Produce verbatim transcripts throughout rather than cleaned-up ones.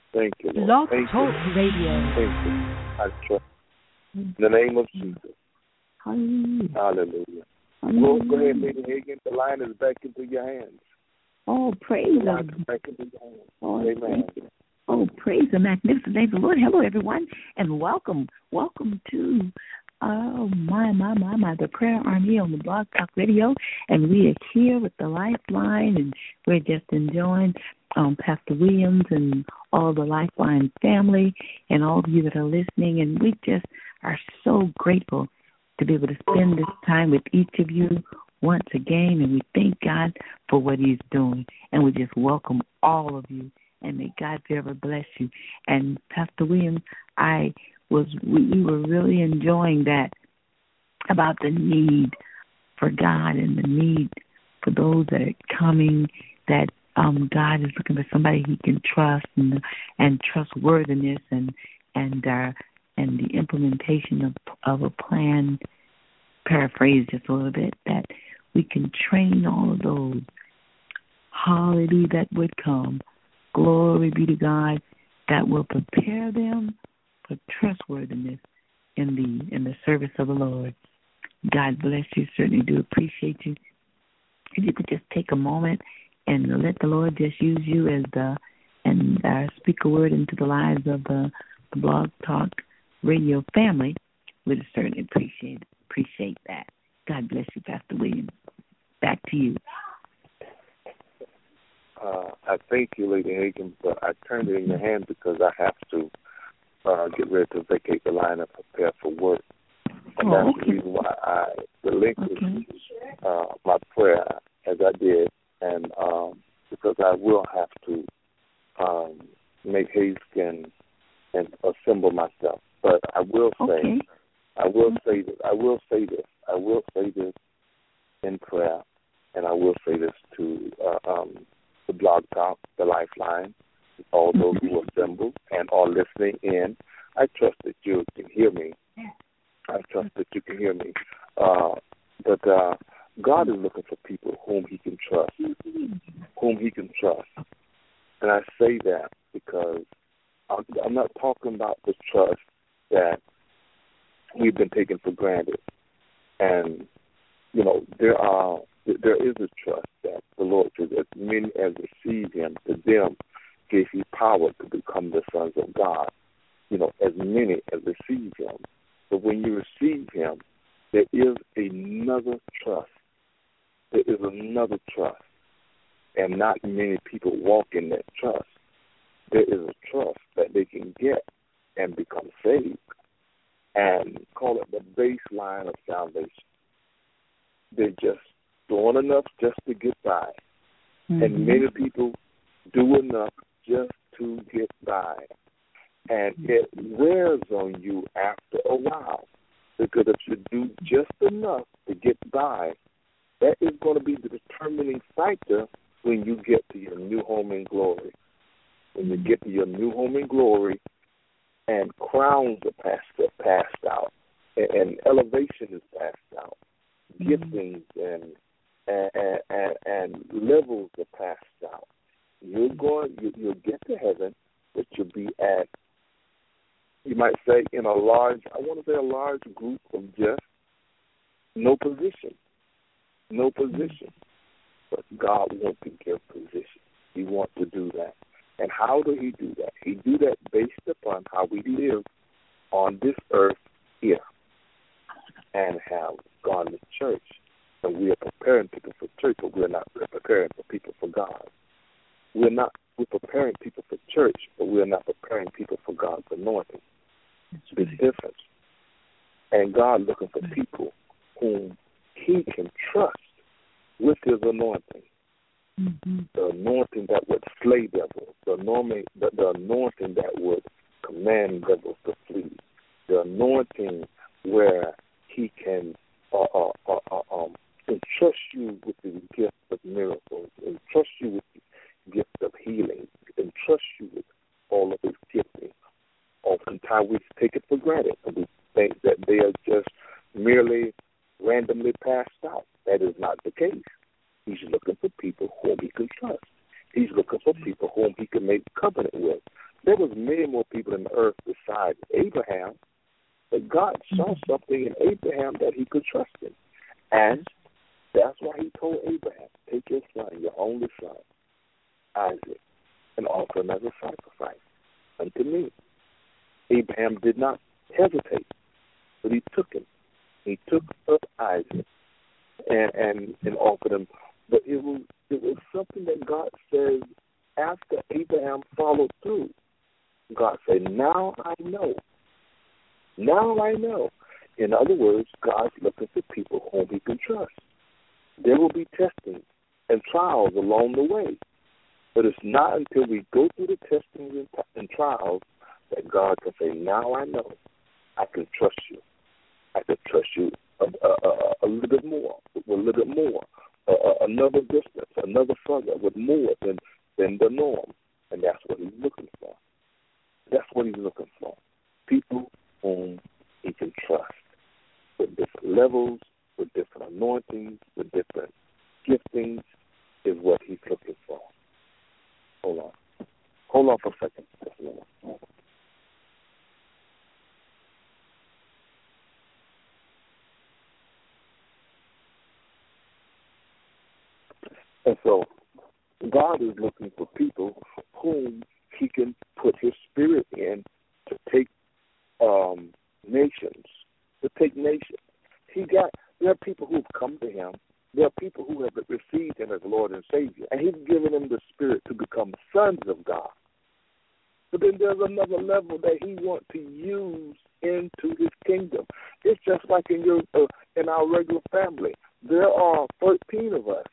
Thank you, Lord. Blog Thank Talk you. Radio. Thank you. I trust. In the name of Jesus. Hallelujah. Hallelujah. Hallelujah. Go, go ahead, Lady Hagan. The line is back into your hands. Oh, praise The line the is back into your hands. Lord. Amen. Oh, praise the magnificent name of the Lord. Hello, everyone, and welcome. Welcome to, oh, my, my, my, my, the Prayer Army on the Blog Talk Radio. And we are here with the Lifeline, and we're just enjoying um, Pastor Williams and all the Lifeline family and all of you that are listening. And we just are so grateful to be able to spend this time with each of you once again. And we thank God for what he's doing. And we just welcome all of you. And may God forever bless you. And Pastor Williams, I was we, we were really enjoying that about the need for God and the need for those that are coming, that um, God is looking for somebody he can trust and and trustworthiness and and uh, and the implementation of of a plan. Paraphrase just a little bit, that we can train all of those. Hallelujah, that would come. Glory be to God, that will prepare them for trustworthiness in the in the service of the Lord. God bless you. Certainly do appreciate you. If you could just take a moment and let the Lord just use you as the and uh, speak a word into the lives of the, the Blog Talk Radio family, we'd certainly appreciate appreciate that. God bless you, Pastor Williams. Back to you. Uh, I thank you, Lady Hagan, but I turned it in your hand because I have to uh, get ready to vacate the line and prepare for work. And Oh, that's okay. the reason why I relinquished Okay. uh, my prayer as I did, and um, because I will have to um, make haste and, and assemble myself. But I will say, Okay. I will say this, I will say this, I will say this in prayer, and I will say this to uh, um, the Blog Talk, the Lifeline, all those who assembled and are listening in. I trust that you can hear me. I trust that you can hear me. Uh, but uh, God is looking for people whom he can trust, whom he can trust. And I say that because I'm, I'm not talking about the trust that we've been taking for granted. And, you know, there are there is a trust that the Lord says, as many as receive him, to them gave he power to become the sons of God. You know, as many as receive him. But when you receive him, there is another trust. There is another trust. And not many people walk in that trust. There is a trust that they can get and become saved, and call it the baseline of salvation. They're just doing enough just to get by. Mm-hmm. And many people do enough just to get by. And it wears on you after a while. Because if you do just enough to get by, that is going to be the determining factor when you get to your new home in glory. When you get to your new home in glory and crowns are passed, passed out and, and elevation is passed out, mm-hmm. giftings and and, and and levels are passed out. You're going, you, you'll get to heaven, but you'll be at, you might say, in a large, I want to say a large group of just no position, no position. But God wants to give position. He wants to do that. And how do he do that? He do that based upon how we live on this earth here and have gone to church. And we are preparing people for church, but we're not preparing for people for God. We're not, we're preparing people for church, but we're not preparing people for God's anointing. It's a big difference. And God looking for people whom he can trust with his anointing. Mm-hmm. The anointing that would slay devils, the anointing, the, the anointing that would command devils to flee, the anointing where he can uh, uh, uh, uh, um, entrust you with the gift of miracles, entrust you with the gift of healing, entrust you with all of his gifting. Oftentimes we take it for granted and we think that they are just merely randomly passed out. That is not the case. He's looking for people whom he can trust. He's looking for people whom he can make covenant with. There was many more people in the earth besides Abraham, but God saw something in Abraham that he could trust in. And that's why he told Abraham, take your son, your only son, Isaac, and offer him as a sacrifice unto me. Abraham did not hesitate, but he took him. He took up Isaac and, and, and offered him. But it was, it was something that God says after Abraham followed through. God said, now I know. Now I know. In other words, God's looking for people whom he can trust. There will be testing and trials along the way. But it's not until we go through the testings and, t- and trials that God can say, now I know. I can trust you. I can trust you a, a, a, a little bit more, a little bit more, a, a, another distance, another further, with more than, than the norm. And that's what he's looking for. That's what he's looking for. People whom he can trust with different levels, with different anointings, with different giftings is what he's looking for. Hold on. Hold on for a second. Just a minute. And so God is looking for people whom he can put his spirit in to take um, nations, to take nations. He got, there are people who have come to him. There are people who have received him as Lord and Savior, and he's given them the spirit to become sons of God. But then there's another level that he wants to use into his kingdom. It's just like in your uh, in our regular family. There are thirteen of us,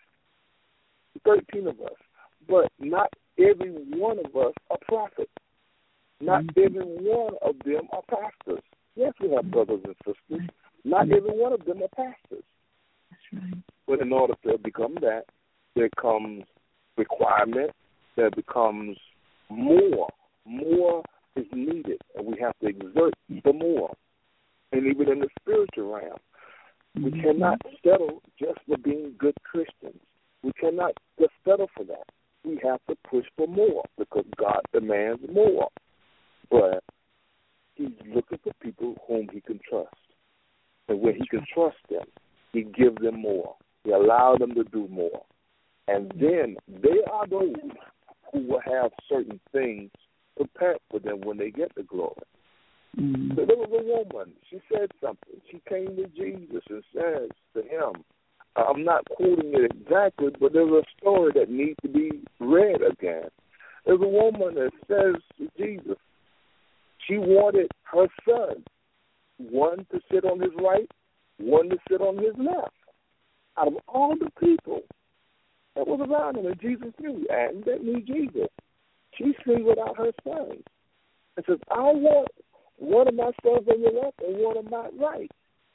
thirteen of us, but not every one of us are prophets. Not mm-hmm. every one of them are pastors. Yes, we have brothers and sisters. Not mm-hmm. every one of them are pastors. That's right. But in order to become that, there comes requirement. There becomes more. More is needed, and we have to exert the more. And even in the spiritual realm, we mm-hmm. cannot settle just for being good Christians. We cannot just settle for that. We have to push for more because God demands more. But he's looking for people whom he can trust. And when he can trust them, he gives them more. He allows them to do more. And then they are those who will have certain things prepared for them when they get the glory. Mm-hmm. So there was a woman. She said something. She came to Jesus and says to him, I'm not quoting it exactly, but there's a story that needs to be read again. There's a woman that says to Jesus, she wanted her son, one to sit on his right, one to sit on his left. Out of all the people that was around him, and Jesus knew, and that knew Jesus, she singled out her sons and says, I want one of my sons on your left and one on my right.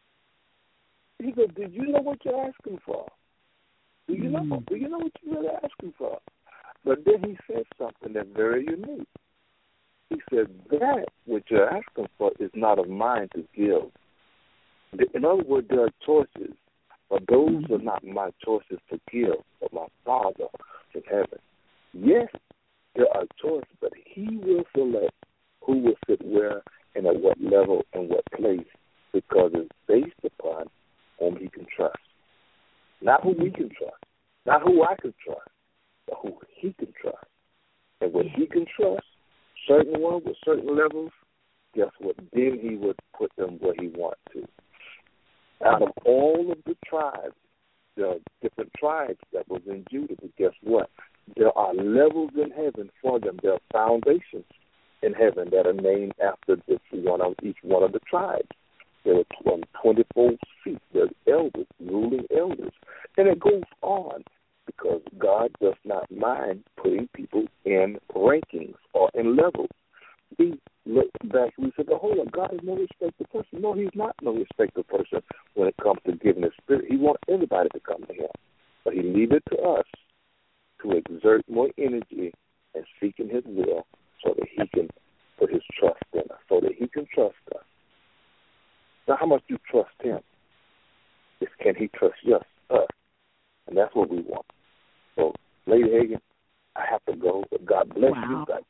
He said, did you know what you're asking for? Do you know? Do you know what you're really asking for? But then he said something that's very unique. He said, that what you're asking for is not of mine to give. In other words, there are choices, but those are not my choices to give, but my Father in heaven. Yes, there are choices, but he will select who will sit where and at what level and what place, because it's based upon whom he can trust. Not who we can trust, not who I can trust, but who he can trust. And when he can trust certain ones with certain levels, guess what? Then he would put them where he wants to. Out of all of the tribes, there are different tribes that was in Judah, but guess what? There are levels in heaven for them. There are foundations in heaven that are named after this one of each one of the tribes. There are twenty-four seats. There's elders, ruling elders. And it goes on because God does not mind putting people in rankings or in levels. We look back and we say, hold on, God is no respected person. No, he's not no respected person when it comes to giving his spirit. He wants everybody to come to him. But he leaves it to us to exert more energy and seeking his will so that he can put his trust in us, so that he can trust us. Now, how much do you trust him? Is can he trust us? us? And that's what we want. So, Lady Hagin, I have to go, but God bless wow. you. God keep That's you.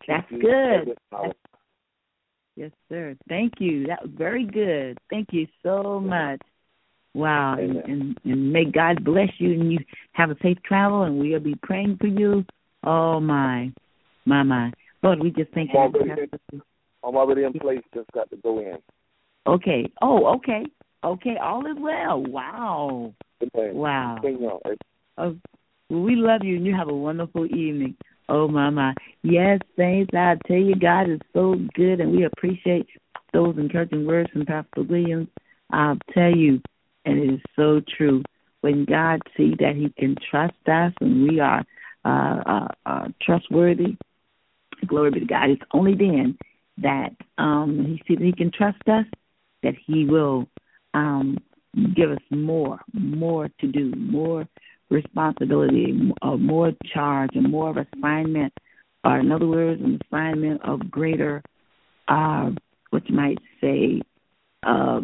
good. That's, yes, sir. Thank you. That was very good. Thank you so much. Wow. And, and, and may God bless you and you have a safe travel, and we'll be praying for you. Oh, my. My, my. Lord, we just thank I'm you. already, in, I'm already in place. Just got to go in. Okay. Oh, okay. Okay. All is well. Wow. Okay. Wow. Okay. Oh, well, we love you, and you have a wonderful evening. Oh, my, my. Yes, saints, I tell you, God is so good, and we appreciate those encouraging words from Pastor Williams. I'll tell you, and it is so true. When God sees that he can trust us and we are uh, uh, uh, trustworthy, glory be to God, it's only then that um, he sees that he can trust us, that he will um, give us more, more to do, more responsibility, uh, more charge, and more assignment, or in other words, an assignment of greater, uh, what you might say, uh,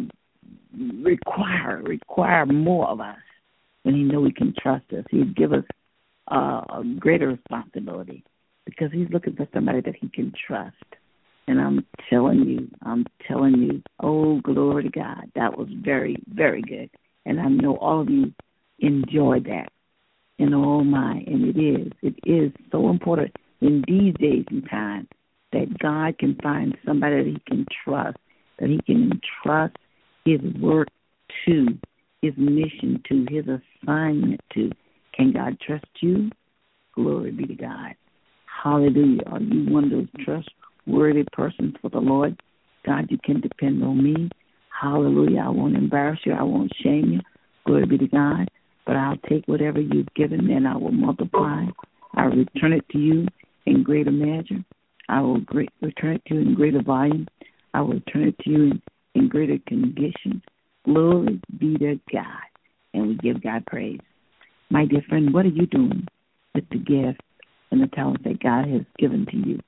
require, require more of us. When he knows he can trust us, he'll give us uh, a greater responsibility because he's looking for somebody that he can trust. And I'm telling you, I'm telling you, oh, glory to God. That was very, very good. And I know all of you enjoyed that. And oh, my, and it is. It is so important in these days and times that God can find somebody that he can trust, that he can entrust his work to, his mission to, his assignment to. Can God trust you? Glory be to God. Hallelujah. Are you one of those trustworthy persons for the Lord? God, you can depend on me. Hallelujah. I won't embarrass you. I won't shame you. Glory be to God. But I'll take whatever you've given and I will multiply. I'll return it to you in greater measure. I will great, return it to you in greater volume. I will return it to you in, in greater conditions. Glory be to God. And we give God praise. My dear friend, what are you doing with the gift and the talents that God has given to you?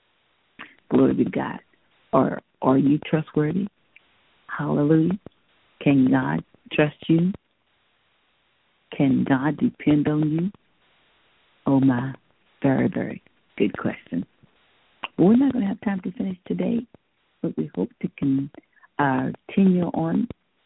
Glory be to God. Or are you trustworthy? Hallelujah. Can God trust you? Can God depend on you? Oh, my. Very, very good question. Well, we're not going to have time to finish today, but we hope to con, uh, continue on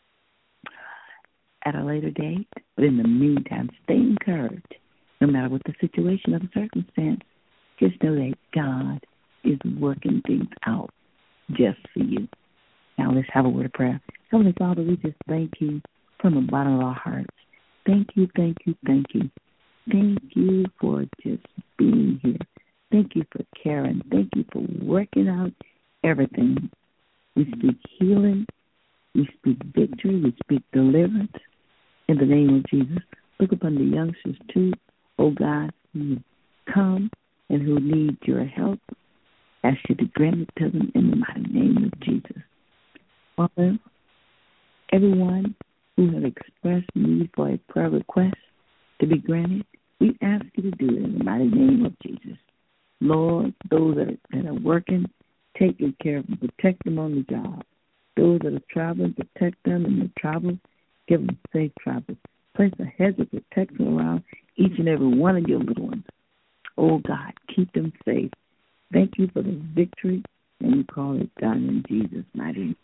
at a later date. But in the meantime, stay encouraged. No matter what the situation or the circumstance, just know that God is working things out just for you. Now let's have a word of prayer. Heavenly Father, we just thank you from the bottom of our hearts. Thank you, thank you, thank you. Thank you for just being here. Thank you for caring. Thank you for working out everything. We speak healing. We speak victory. We speak deliverance. In the name of Jesus, look upon the youngsters too, oh God, who come and who need your help. Ask you to grant it to them in the mighty name of Jesus. Father, everyone who has expressed need for a prayer request to be granted, we ask you to do it in the mighty name of Jesus. Lord, those that are, that are working, take good care of them, protect them on the job. Those that are traveling, protect them in their travels, give them safe travels. Place a hedge of protection around each and every one of your little ones. Oh, God, keep them safe. Thank you for the victory, and we call it done in Jesus' mighty name.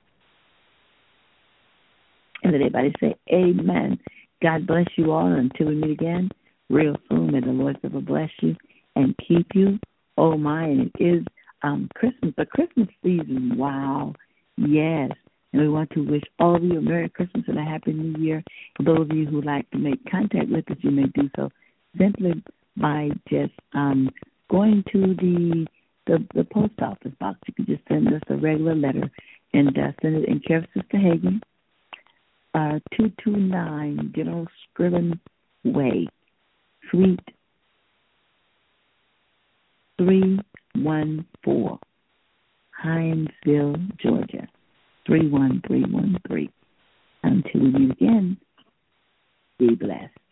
And let everybody say amen. God bless you all until we meet again real soon. May the Lord ever bless you and keep you. Oh, my, and it is um, Christmas, the Christmas season. Wow. Yes. And we want to wish all of you a Merry Christmas and a Happy New Year. For those of you who like to make contact with us, you may do so simply by just um, going to the, the the post office box. You can just send us a regular letter and uh, send it in care of Sister Hagen, uh, two two nine General Scriven Way, Suite three one four, Hinesville, Georgia. three one three one three. Until we meet again, be blessed.